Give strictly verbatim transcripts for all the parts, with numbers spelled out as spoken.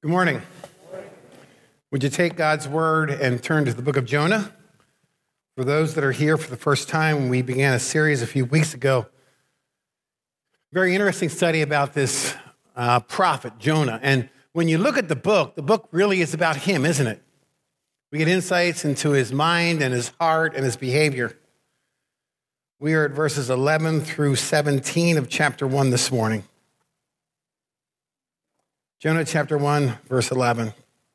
Good morning. Would you take God's word and turn to the book of Jonah? For those that are here for the first time, we began a series a few weeks ago. Very interesting study about this uh, prophet, Jonah. And when you look at the book, the book really is about him, isn't it? We get insights into his mind and his heart and his behavior. We are at verses eleven through seventeen of chapter one this morning. Jonah chapter one, verse eleven.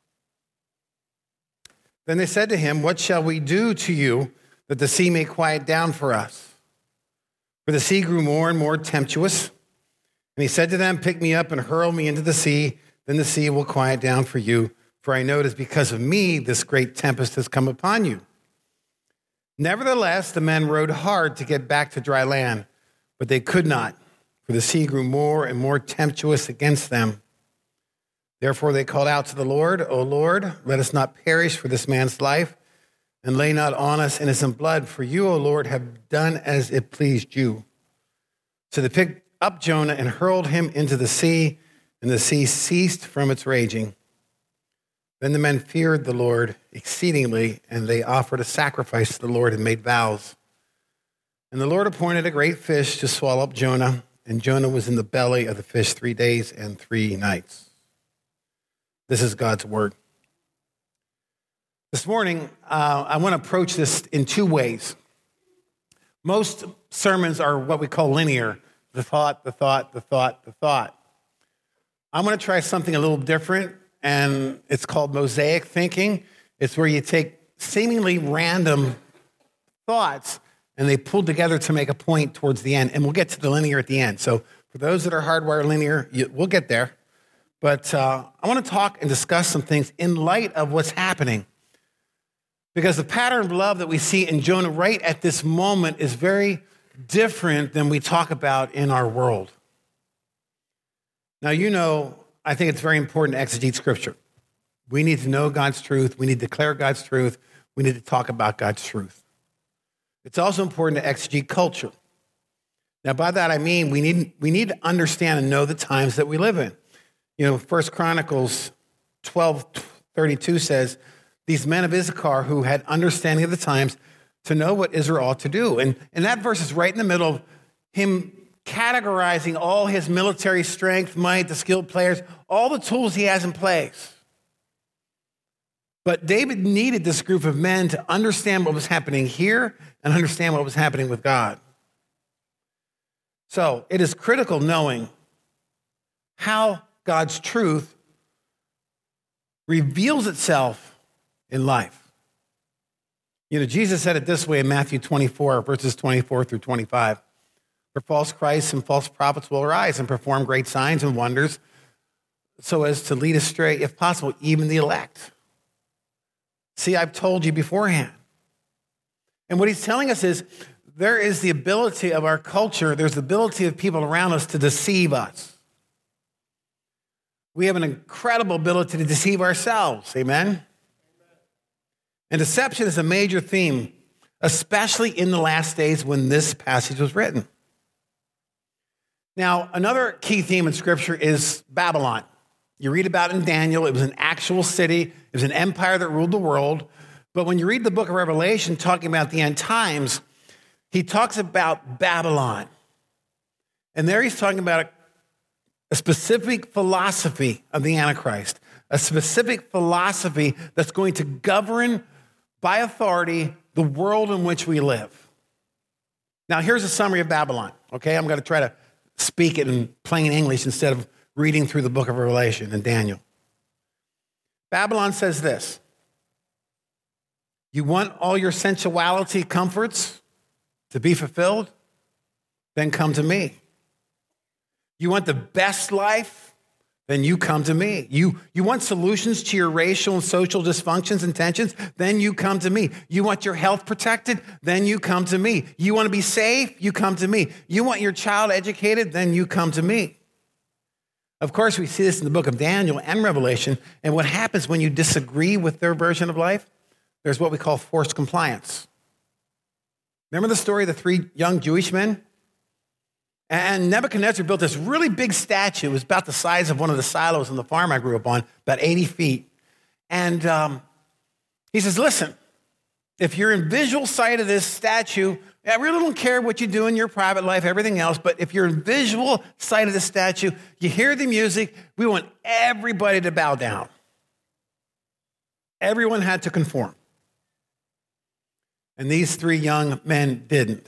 Then they said to him, "What shall we do to you that the sea may quiet down for us?" For the sea grew more and more tempestuous. And he said to them, "Pick me up and hurl me into the sea, then the sea will quiet down for you. For I know it is because of me this great tempest has come upon you." Nevertheless, the men rowed hard to get back to dry land, but they could not, for the sea grew more and more tempestuous against them. Therefore they called out to the Lord, "O Lord, let us not perish for this man's life, and lay not on us innocent blood, for you, O Lord, have done as it pleased you." So they picked up Jonah and hurled him into the sea, and the sea ceased from its raging. Then the men feared the Lord exceedingly, and they offered a sacrifice to the Lord and made vows. And the Lord appointed a great fish to swallow up Jonah, and Jonah was in the belly of the fish three days and three nights. This is God's word. This morning, uh, I want to approach this in two ways. Most sermons are what we call linear: the thought, the thought, the thought, the thought. I'm going to try something a little different, and it's called mosaic thinking. It's where you take seemingly random thoughts and they pull together to make a point towards the end, and we'll get to the linear at the end. So for those that are hardwired linear, you, we'll get there. But uh, I want to talk and discuss some things in light of what's happening. Because the pattern of love that we see in Jonah right at this moment is very different than we talk about in our world. Now, you know, I think it's very important to exegete Scripture. We need to know God's truth. We need to declare God's truth. We need to talk about God's truth. It's also important to exegete culture. Now, by that I mean we need, we need to understand and know the times that we live in. You know, First Chronicles twelve thirty-two says, "These men of Issachar who had understanding of the times to know what Israel ought to do." And, and that verse is right in the middle of him categorizing all his military strength, might, the skilled players, all the tools he has in place. But David needed this group of men to understand what was happening here and understand what was happening with God. So it is critical knowing how God's truth reveals itself in life. You know, Jesus said it this way in Matthew twenty-four, verses twenty-four through twenty-five. "For false Christs and false prophets will arise and perform great signs and wonders, so as to lead astray, if possible, even the elect. See, I've told you beforehand." And what he's telling us is there is the ability of our culture, there's the ability of people around us to deceive us. We have an incredible ability to deceive ourselves, amen? And deception is a major theme, especially in the last days when this passage was written. Now, another key theme in Scripture is Babylon. You read about it in Daniel. It was an actual city. It was an empire that ruled the world. But when you read the book of Revelation talking about the end times, he talks about Babylon. And there he's talking about a A specific philosophy of the Antichrist, a specific philosophy that's going to govern by authority the world in which we live. Now, here's a summary of Babylon, okay? I'm going to try to speak it in plain English instead of reading through the book of Revelation and Daniel. Babylon says this: "You want all your sensuality comforts to be fulfilled? Then come to me. You want the best life? Then you come to me. You, you want solutions to your racial and social dysfunctions and tensions? Then you come to me. You want your health protected? Then you come to me. You want to be safe? You come to me. You want your child educated? Then you come to me." Of course, we see this in the book of Daniel and Revelation. And what happens when you disagree with their version of life? There's what we call forced compliance. Remember the story of the three young Jewish men? And Nebuchadnezzar built this really big statue. It was about the size of one of the silos on the farm I grew up on, about eighty feet. And um, he says, listen, if you're in visual sight of this statue, I really don't care what you do in your private life, everything else, but if you're in visual sight of the statue, you hear the music, we want everybody to bow down. Everyone had to conform. And these three young men didn't.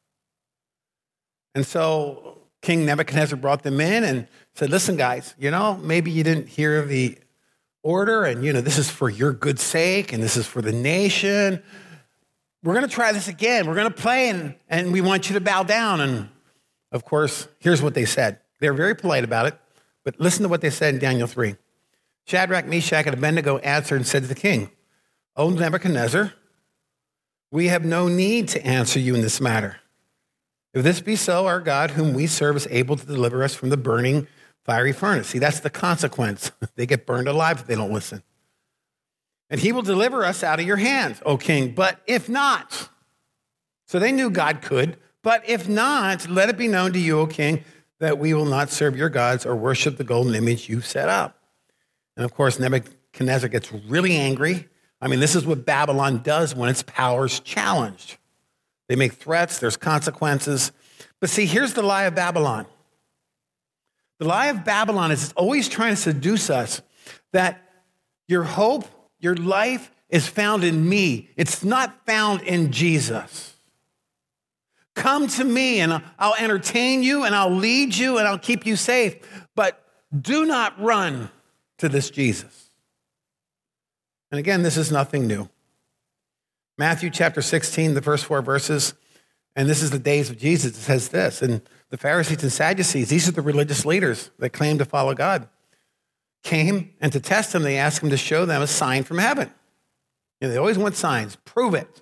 And so King Nebuchadnezzar brought them in and said, listen, guys, you know, maybe you didn't hear the order, and, you know, this is for your good sake, and this is for the nation. We're going to try this again. We're going to play, and, and we want you to bow down. And, of course, here's what they said. They were very polite about it, but listen to what they said in Daniel three. Shadrach, Meshach, and Abednego answered and said to the king, O Nebuchadnezzar, we have no need to answer you in this matter. If this be so, our God, whom we serve, is able to deliver us from the burning fiery furnace. See, that's the consequence. They get burned alive if they don't listen. And he will deliver us out of your hands, O king. But if not, so they knew God could, but if not, let it be known to you, O king, that we will not serve your gods or worship the golden image you set up. And of course, Nebuchadnezzar gets really angry. I mean, this is what Babylon does when its power's challenged. They make threats, there's consequences. But see, here's the lie of Babylon. The lie of Babylon is it's always trying to seduce us that your hope, your life is found in me. It's not found in Jesus. Come to me and I'll entertain you and I'll lead you and I'll keep you safe. But do not run to this Jesus. And again, this is nothing new. Matthew chapter sixteen, the first four verses, and this is the days of Jesus. It says this, and the Pharisees and Sadducees, these are the religious leaders that claim to follow God, came, and to test him, they asked him to show them a sign from heaven. You know, they always want signs. Prove it.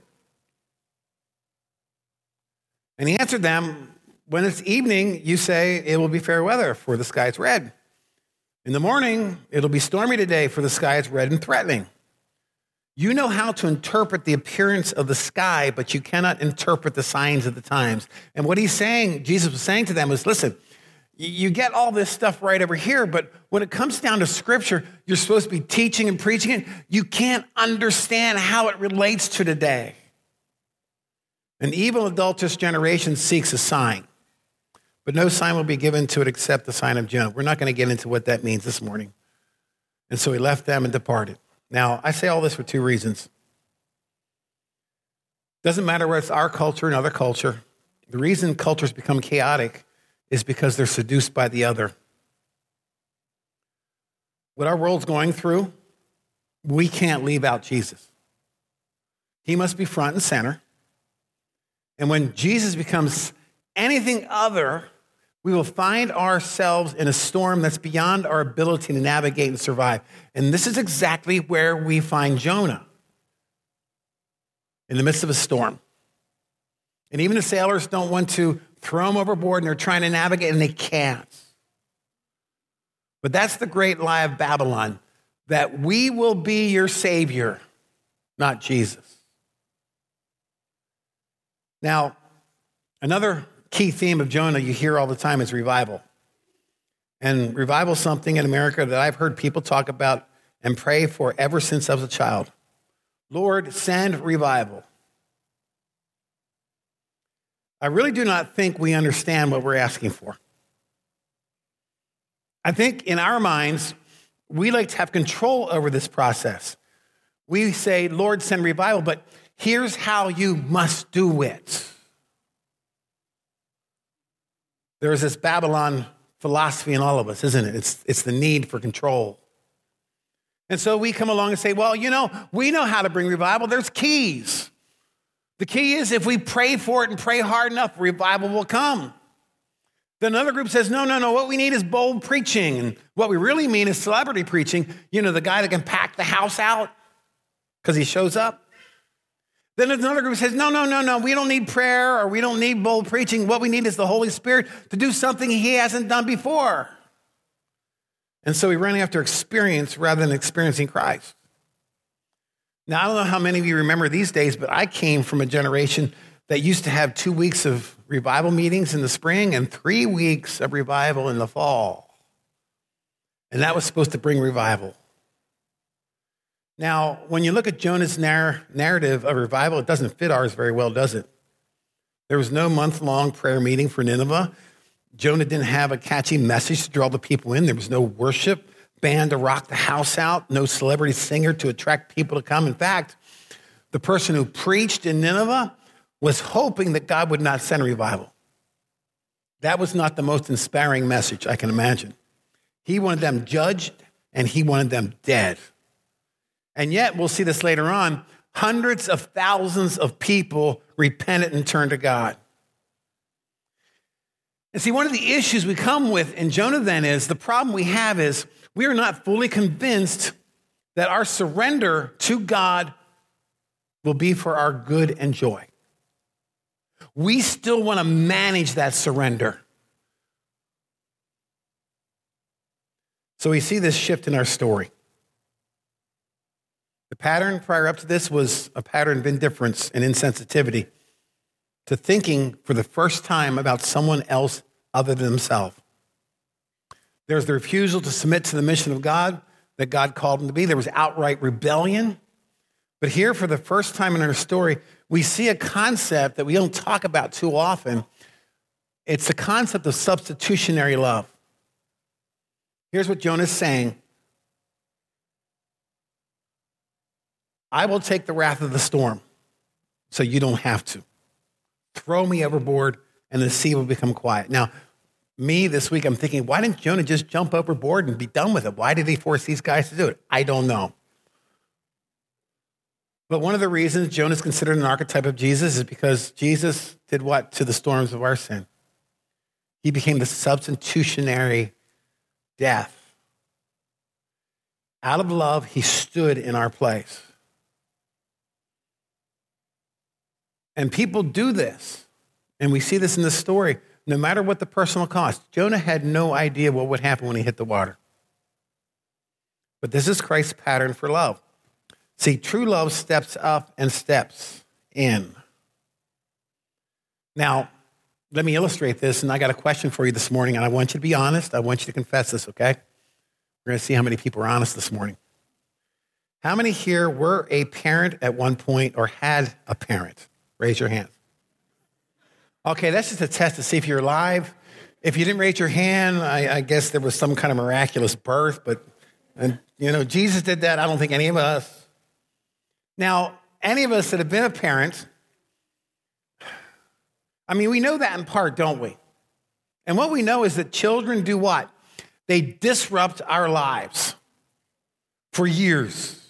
And he answered them, when it's evening, you say it will be fair weather, for the sky is red. In the morning, it'll be stormy today, for the sky is red and threatening. You know how to interpret the appearance of the sky, but you cannot interpret the signs of the times. And what he's saying, Jesus was saying to them was, listen, you get all this stuff right over here, but when it comes down to Scripture, you're supposed to be teaching and preaching it. You can't understand how it relates to today. An evil, adulterous generation seeks a sign, but no sign will be given to it except the sign of Jonah. We're not going to get into what that means this morning. And so he left them and departed. Now, I say all this for two reasons. Doesn't matter whether it's our culture or another culture. The reason cultures become chaotic is because they're seduced by the other. What our world's going through, we can't leave out Jesus. He must be front and center. And when Jesus becomes anything other, we will find ourselves in a storm that's beyond our ability to navigate and survive. And this is exactly where we find Jonah, in the midst of a storm. And even the sailors don't want to throw him overboard, and they're trying to navigate, and they can't. But that's the great lie of Babylon, that we will be your Savior, not Jesus. Now, another key theme of Jonah you hear all the time is revival. And revival is something in America that I've heard people talk about and pray for ever since I was a child. Lord, send revival. I really do not think we understand what we're asking for. I think in our minds, we like to have control over this process. We say, Lord, send revival, but here's how you must do it. There's this Babylon philosophy in all of us, isn't it? It's, it's the need for control. And so we come along and say, well, you know, we know how to bring revival. There's keys. The key is if we pray for it and pray hard enough, revival will come. Then another group says, no, no, no, what we need is bold preaching. And what we really mean is celebrity preaching. You know, the guy that can pack the house out because he shows up. Then another group says, no, no, no, no, we don't need prayer or we don't need bold preaching. What we need is the Holy Spirit to do something he hasn't done before. And so we're running after experience rather than experiencing Christ. Now, I don't know how many of you remember these days, but I came from a generation that used to have two weeks of revival meetings in the spring and three weeks of revival in the fall. And that was supposed to bring revival. Now, when you look at Jonah's narr- narrative of revival, it doesn't fit ours very well, does it? There was no month-long prayer meeting for Nineveh. Jonah didn't have a catchy message to draw the people in. There was no worship band to rock the house out, no celebrity singer to attract people to come. In fact, the person who preached in Nineveh was hoping that God would not send revival. That was not the most inspiring message I can imagine. He wanted them judged, and he wanted them dead. And yet, we'll see this later on, hundreds of thousands of people repented and turned to God. And see, one of the issues we come with in Jonah then is, the problem we have is we are not fully convinced that our surrender to God will be for our good and joy. We still want to manage that surrender. So we see this shift in our story. The pattern prior up to this was a pattern of indifference and insensitivity to thinking for the first time about someone else other than themselves. There's the refusal to submit to the mission of God that God called them to be. There was outright rebellion. But here, for the first time in our story, we see a concept that we don't talk about too often. It's the concept of substitutionary love. Here's what Jonah's saying. I will take the wrath of the storm so you don't have to. Throw me overboard and the sea will become quiet. Now, me this week, I'm thinking, why didn't Jonah just jump overboard and be done with it? Why did he force these guys to do it? I don't know. But one of the reasons Jonah is considered an archetype of Jesus is because Jesus did what to the storms of our sin? He became the substitutionary death. Out of love, he stood in our place. And people do this, and we see this in the story, no matter what the personal cost. Jonah had no idea what would happen when he hit the water. But this is Christ's pattern for love. See, true love steps up and steps in. Now, let me illustrate this, and I got a question for you this morning, and I want you to be honest. I want you to confess this, okay? We're going to see how many people are honest this morning. How many here were a parent at one point or had a parent? Raise your hand. Okay, that's just a test to see if you're alive. If you didn't raise your hand, I, I guess there was some kind of miraculous birth, but, and, you know, Jesus did that. I don't think any of us. Now, any of us that have been a parent, I mean, we know that in part, don't we? And what we know is that children do what? They disrupt our lives for years.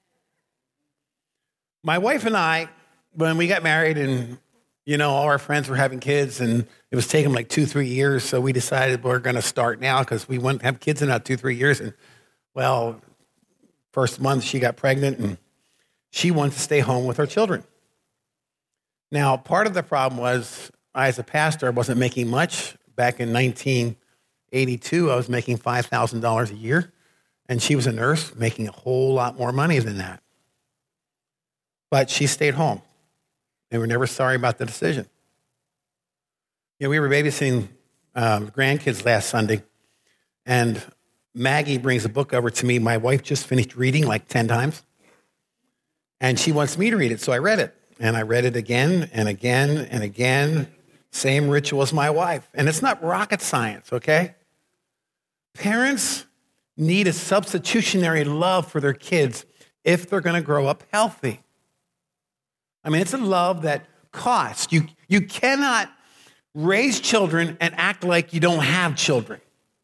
My wife and I, when we got married and, you know, all our friends were having kids and it was taking like two, three years. So we decided we're going to start now because we wouldn't have kids in about two, three years. And well, first month she got pregnant and she wanted to stay home with her children. Now, part of the problem was I, as a pastor, I wasn't making much. Back in nineteen eighty-two, I was making five thousand dollars a year. And she was a nurse making a whole lot more money than that. But she stayed home. And we're never sorry about the decision. You know, we were babysitting um, grandkids last Sunday, and Maggie brings a book over to me. My wife just finished reading like ten times, and she wants me to read it, so I read it. And I read it again and again and again, same ritual as my wife. And it's not rocket science, okay? Parents need a substitutionary love for their kids if they're going to grow up healthy. I mean, it's a love that costs. You, you cannot raise children and act like you don't have children.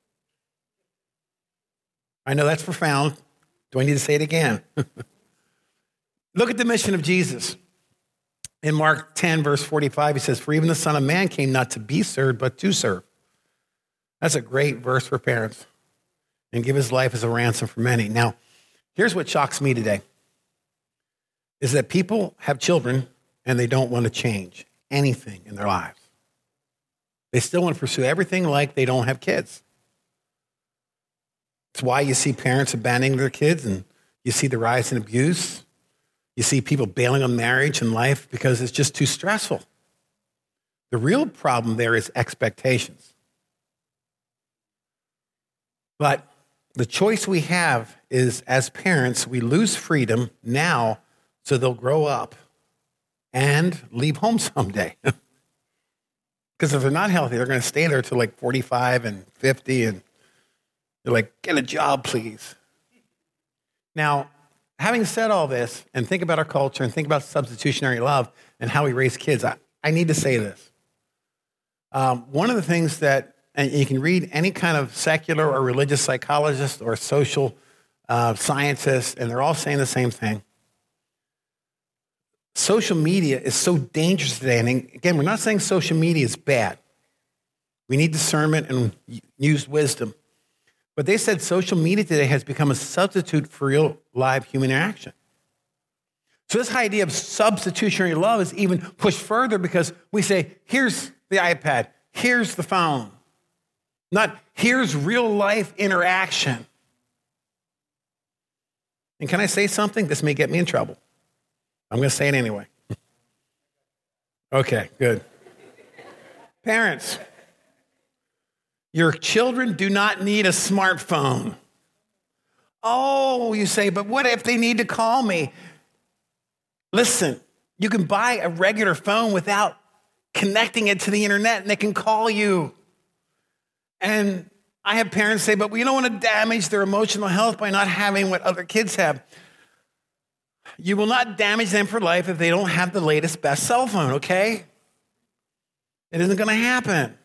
I know that's profound. Do I need to say it again? Look at the mission of Jesus. In Mark ten, verse forty-five, he says, "For even the Son of Man came not to be served, but to serve." That's a great verse for parents. And give his life as a ransom for many. Now, here's what shocks me today. Is that people have children and they don't want to change anything in their lives. They still want to pursue everything like they don't have kids. It's why you see parents abandoning their kids and you see the rise in abuse. You see people bailing on marriage and life because it's just too stressful. The real problem there is expectations. But the choice we have is, as parents, we lose freedom now so they'll grow up and leave home someday. Because if they're not healthy, they're going to stay there till like forty-five and fifty, and they're like, get a job, please. Now, having said all this, and think about our culture, and think about substitutionary love and how we raise kids, I, I need to say this. Um, one of the things that, and you can read any kind of secular or religious psychologist or social uh, scientist, and they're all saying the same thing. Social media is so dangerous today. And again, we're not saying social media is bad. We need discernment and use wisdom. But they said social media today has become a substitute for real live human interaction. So this idea of substitutionary love is even pushed further because we say, here's the iPad, here's the phone. Not, here's real life interaction. And can I say something? This may get me in trouble. I'm going to say it anyway. Okay, good. Parents, your children do not need a smartphone. Oh, you say, but what if they need to call me? Listen, you can buy a regular phone without connecting it to the internet, and they can call you. And I have parents say, but we don't want to damage their emotional health by not having what other kids have. You will not damage them for life if they don't have the latest, best cell phone, okay? It isn't going to happen.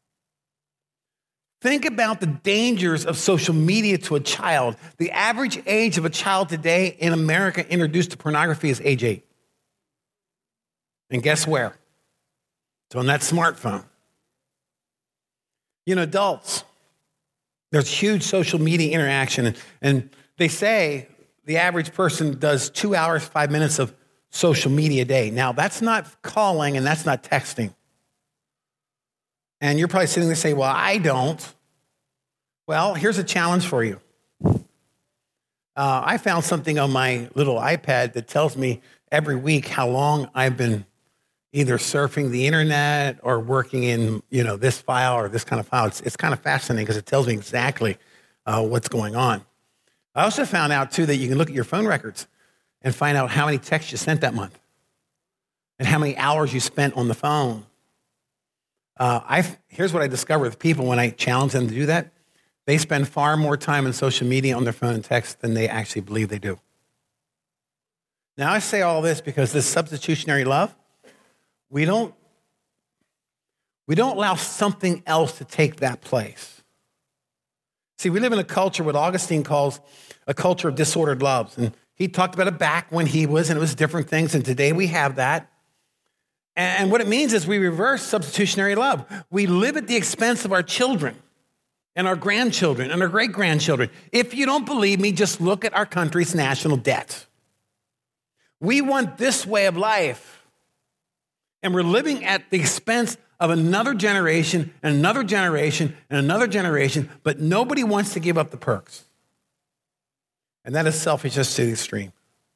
Think about the dangers of social media to a child. The average age of a child today in America introduced to pornography is age eight. And guess where? It's on that smartphone. You know, adults, there's huge social media interaction. And they say the average person does two hours, five minutes of social media a day. Now, that's not calling and that's not texting. And you're probably sitting there saying, well, I don't. Well, here's a challenge for you. Uh, I found something on my little iPad that tells me every week how long I've been either surfing the internet or working in, you know, this file or this kind of file. It's, it's kind of fascinating because it tells me exactly uh, what's going on. I also found out, too, that you can look at your phone records and find out how many texts you sent that month and how many hours you spent on the phone. Uh, I here's what I discovered with people when I challenge them to do that. They spend far more time on social media on their phone and text than they actually believe they do. Now, I say all this because this substitutionary love, we don't, we don't allow something else to take that place. See, we live in a culture what Augustine calls a culture of disordered loves. And he talked about it back when he was, and it was different things. And today we have that. And what it means is we reverse substitutionary love. We live at the expense of our children and our grandchildren and our great-grandchildren. If you don't believe me, just look at our country's national debt. We want this way of life. And we're living at the expense of another generation and another generation and another generation, but nobody wants to give up the perks. And that is selfishness to the extreme.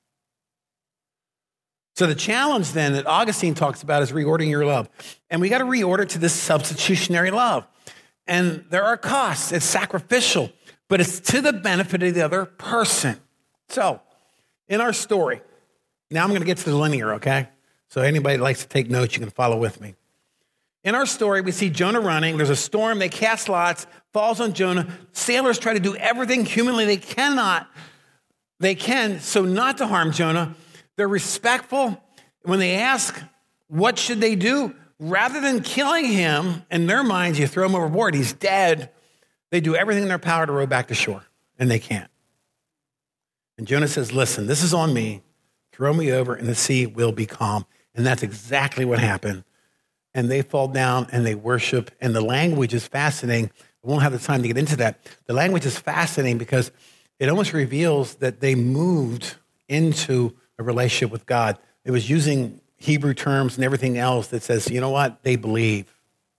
So the challenge then that Augustine talks about is reordering your love. And we got to reorder to this substitutionary love. And there are costs. It's sacrificial, but it's to the benefit of the other person. So in our story, now I'm going to get to the linear, okay? So anybody that likes to take notes, you can follow with me. In our story, we see Jonah running. There's a storm. They cast lots, falls on Jonah. Sailors try to do everything humanly they cannot. They can, so not to harm Jonah. They're respectful. When they ask, what should they do? Rather than killing him, in their minds, you throw him overboard. He's dead. They do everything in their power to row back to shore, and they can't. And Jonah says, listen, this is on me. Throw me over, and the sea will be calm. And that's exactly what happened. And they fall down, and they worship. And the language is fascinating. I won't have the time to get into that. The language is fascinating because it almost reveals that they moved into a relationship with God. It was using Hebrew terms and everything else that says, you know what? They believe.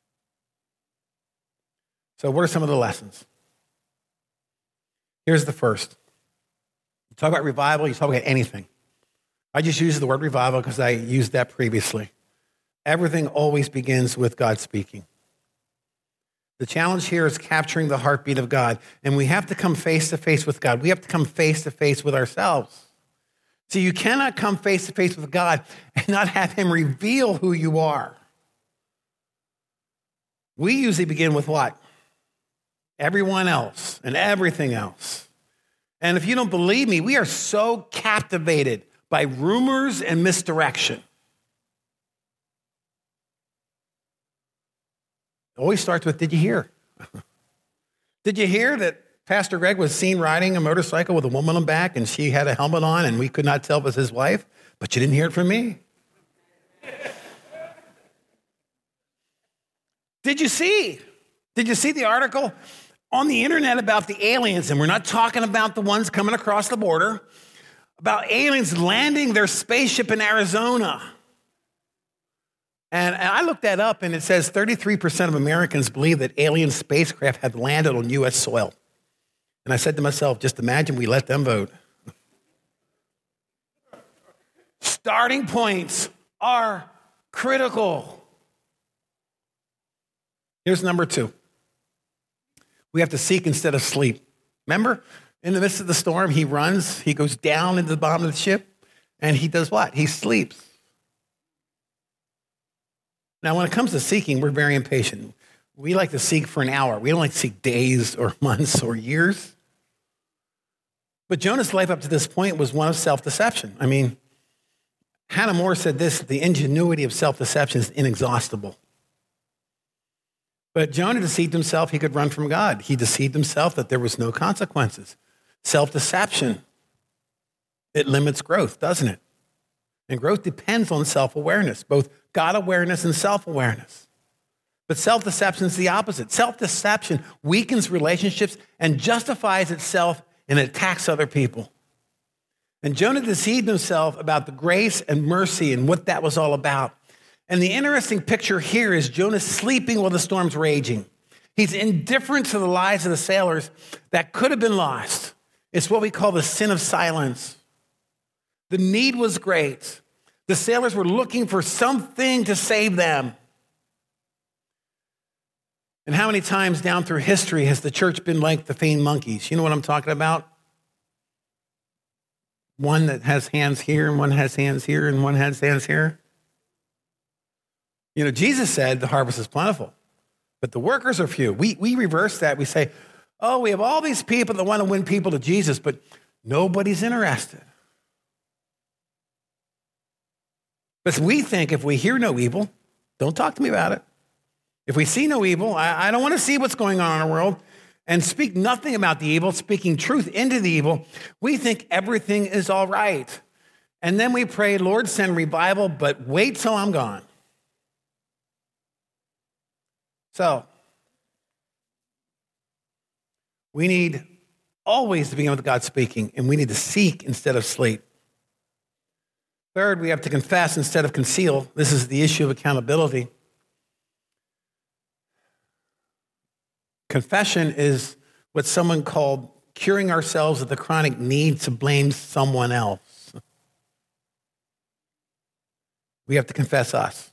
So what are some of the lessons? Here's the first. You talk about revival, you talk about anything. I just use the word revival because I used that previously. Everything always begins with God speaking. The challenge here is capturing the heartbeat of God, and we have to come face to face with God. We have to come face to face with ourselves. So you cannot come face to face with God and not have him reveal who you are. We usually begin with what? Everyone else and everything else. And if you don't believe me, we are so captivated by rumors and misdirection. It always starts with, did you hear? Did you hear that Pastor Greg was seen riding a motorcycle with a woman on back and she had a helmet on and we could not tell it was his wife? But you didn't hear it from me. Did you see? Did you see the article on the internet about the aliens? And we're not talking about the ones coming across the border, about aliens landing their spaceship in Arizona. And I looked that up, and it says thirty-three percent of Americans believe that alien spacecraft have landed on U S soil. And I said to myself, just imagine we let them vote. Starting points are critical. Here's number two. We have to seek instead of sleep. Remember, in the midst of the storm, he runs, he goes down into the bottom of the ship, and he does what? He sleeps. Now, when it comes to seeking, we're very impatient. We like to seek for an hour. We don't like to seek days or months or years. But Jonah's life up to this point was one of self-deception. I mean, Hannah More said this, the ingenuity of self-deception is inexhaustible. But Jonah deceived himself he could run from God. He deceived himself that there was no consequences. Self-deception, it limits growth, doesn't it? And growth depends on self-awareness, both God-awareness and self-awareness. But self-deception is the opposite. Self-deception weakens relationships and justifies itself and attacks other people. And Jonah deceived himself about the grace and mercy and what that was all about. And the interesting picture here is Jonah sleeping while the storm's raging. He's indifferent to the lives of the sailors that could have been lost. It's what we call the sin of silence. The need was great. The sailors were looking for something to save them. And how many times down through history has the church been like the faint monkeys? You know what I'm talking about? One that has hands here and one has hands here and one has hands here. You know, Jesus said the harvest is plentiful, but the workers are few. We, we reverse that. We say, oh, we have all these people that want to win people to Jesus, but nobody's interested. But we think if we hear no evil, don't talk to me about it. If we see no evil, I, I don't want to see what's going on in our world, and speak nothing about the evil, speaking truth into the evil, we think everything is all right. And then we pray, Lord, send revival, but wait till I'm gone. So, we need always to begin with God speaking, and we need to seek instead of sleep. Third, we have to confess instead of conceal. This is the issue of accountability. Confession is what someone called curing ourselves of the chronic need to blame someone else. We have to confess us.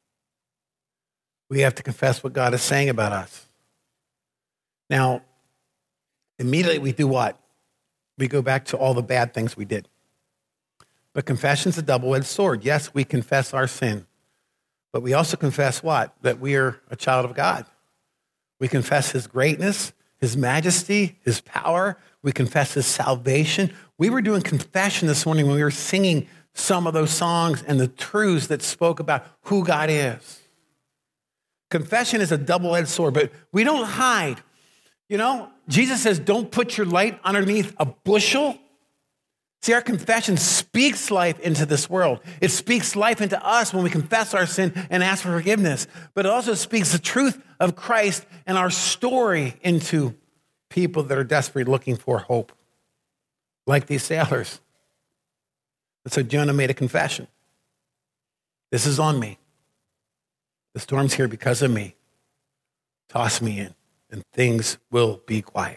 We have to confess what God is saying about us. Now, immediately we do what? We go back to all the bad things we did. But confession's a double-edged sword. Yes, we confess our sin. But we also confess what? That we are a child of God. We confess his greatness, his majesty, his power. We confess his salvation. We were doing confession this morning when we were singing some of those songs and the truths that spoke about who God is. Confession is a double-edged sword, but we don't hide. You know, Jesus says, don't put your light underneath a bushel. See, our confession speaks life into this world. It speaks life into us when we confess our sin and ask for forgiveness. But it also speaks the truth of Christ and our story into people that are desperately looking for hope, like these sailors. And so Jonah made a confession. This is on me. The storm's here because of me. Toss me in, and things will be quiet.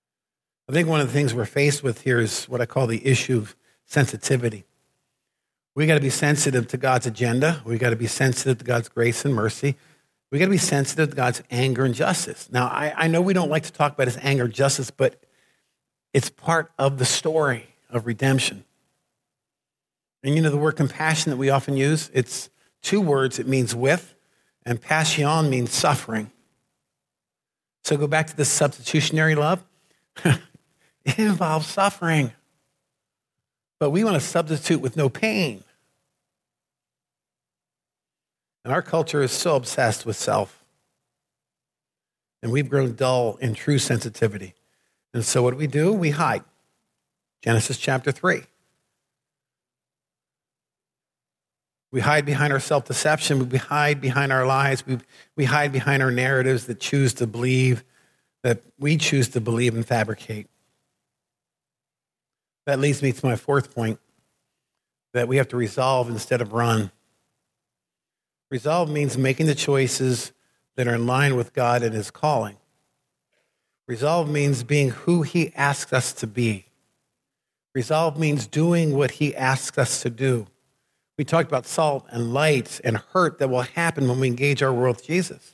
I think one of the things we're faced with here is what I call the issue of sensitivity. We got to be sensitive to God's agenda. We got to be sensitive to God's grace and mercy. We got to be sensitive to God's anger and justice. Now, I, I know we don't like to talk about his anger and justice, but it's part of the story of redemption. And you know the word compassion that we often use? It's two words. It means with, and passion means suffering. So go back to this substitutionary love. It involves suffering. But we want to substitute with no pain. And our culture is so obsessed with self. And we've grown dull in true sensitivity. And so what do we do? We hide. Genesis chapter three. We hide behind our self-deception. We hide behind our lies. We, we hide behind our narratives that choose to believe, that we choose to believe and fabricate. That leads me to my fourth point, that we have to resolve instead of run. Resolve means making the choices that are in line with God and his calling. Resolve means being who he asks us to be. Resolve means doing what he asks us to do. We talked about salt and light and hurt that will happen when we engage our world with Jesus.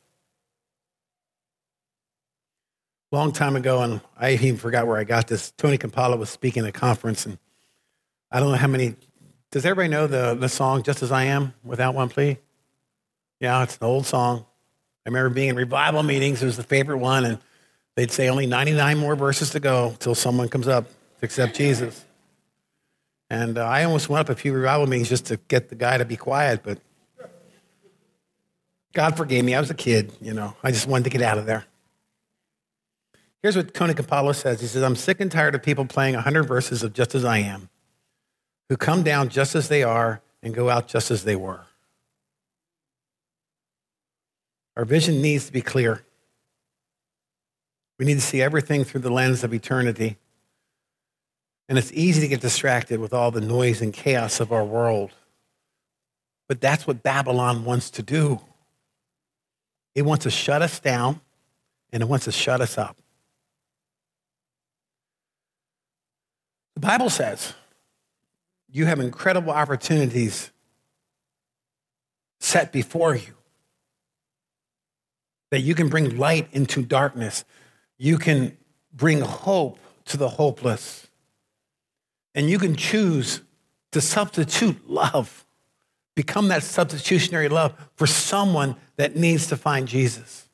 Long time ago, and I even forgot where I got this, Tony Campolo was speaking at a conference, and I don't know how many, does everybody know the, the song, Just As I Am, Without One Plea? Yeah, it's an old song. I remember being in revival meetings, it was the favorite one, and they'd say only ninety-nine more verses to go until someone comes up to accept Jesus. And uh, I almost went up a few revival meetings just to get the guy to be quiet, but God forgave me. I was a kid, you know. I just wanted to get out of there. Here's what Tony Campolo says. He says, I'm sick and tired of people playing one hundred verses of Just As I Am, who come down just as they are and go out just as they were. Our vision needs to be clear. We need to see everything through the lens of eternity. And it's easy to get distracted with all the noise and chaos of our world. But that's what Babylon wants to do. It wants to shut us down, and it wants to shut us up. The Bible says you have incredible opportunities set before you, that you can bring light into darkness. You can bring hope to the hopeless. And you can choose to substitute love, become that substitutionary love for someone that needs to find Jesus.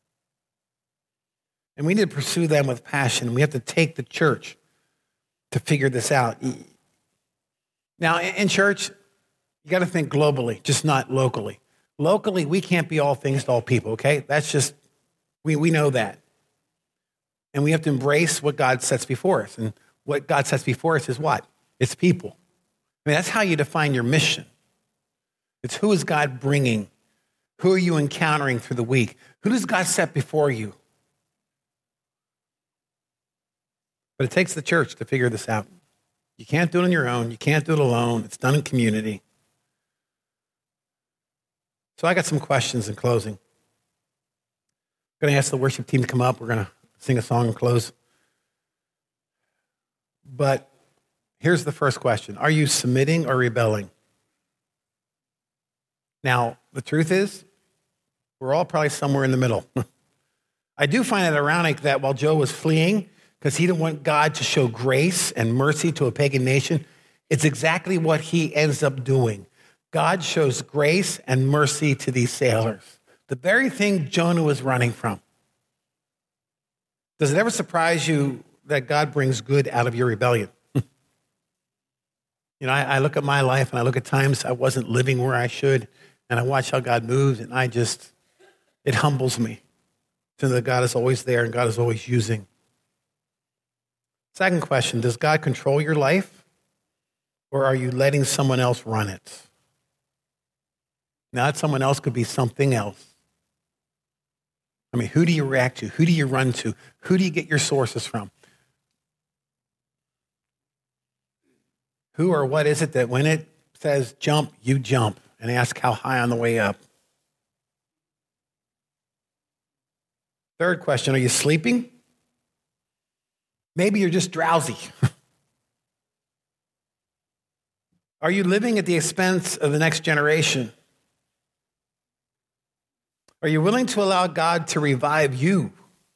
And we need to pursue them with passion. We have to take the church to figure this out. Now, in church, you got to think globally, just not locally. Locally, we can't be all things to all people, okay? That's just, we, we know that. And we have to embrace what God sets before us. And what God sets before us is what? It's people. I mean, that's how you define your mission. It's who is God bringing? Who are you encountering through the week? Who does God set before you? But it takes the church to figure this out. You can't do it on your own. You can't do it alone. It's done in community. So I got some questions in closing. I'm going to ask the worship team to come up. We're going to sing a song and close. But here's the first question. Are you submitting or rebelling? Now, the truth is, we're all probably somewhere in the middle. I do find it ironic that while Joe was fleeing, because he didn't want God to show grace and mercy to a pagan nation, it's exactly what he ends up doing. God shows grace and mercy to these sailors, the very thing Jonah was running from. Does it ever surprise you that God brings good out of your rebellion? You know, I, I look at my life and I look at times I wasn't living where I should, and I watch how God moves, and I just, it humbles me to know that God is always there and God is always using. Second question, does God control your life, or are you letting someone else run it? Now, that someone else could be something else. I mean, who do you react to? Who do you run to? Who do you get your sources from? Who or what is it that when it says jump, you jump and ask how high on the way up? Third question, are you sleeping? Maybe you're just drowsy. Are you living at the expense of the next generation? Are you willing to allow God to revive you?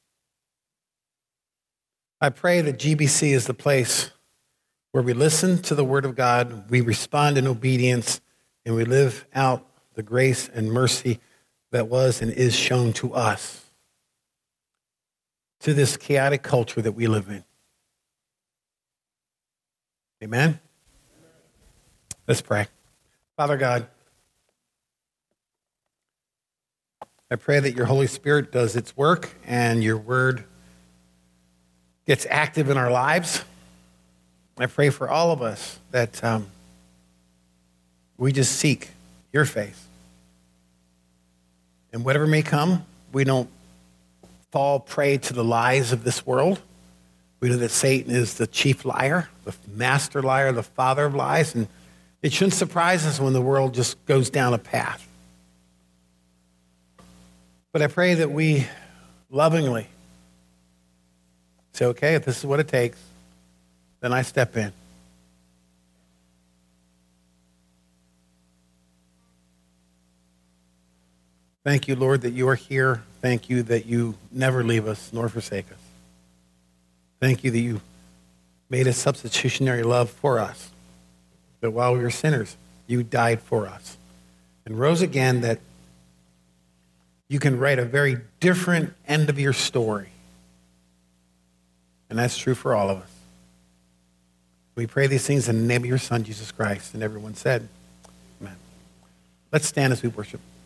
I pray that G B C is the place where we listen to the word of God, we respond in obedience, and we live out the grace and mercy that was and is shown to us, to this chaotic culture that we live in. Amen? Let's pray. Father God, I pray that your Holy Spirit does its work and your word gets active in our lives. I pray for all of us that um, we just seek your face. And whatever may come, we don't fall prey to the lies of this world. We know that Satan is the chief liar, the master liar, the father of lies, and it shouldn't surprise us when the world just goes down a path. But I pray that we lovingly say, okay, if this is what it takes, then I step in. Thank you, Lord, that you are here. Thank you that you never leave us nor forsake us. Thank you that you made a substitutionary love for us, that while we were sinners, you died for us and rose again, that you can write a very different end of your story. And that's true for all of us. We pray these things in the name of your Son, Jesus Christ. And everyone said, amen. Let's stand as we worship.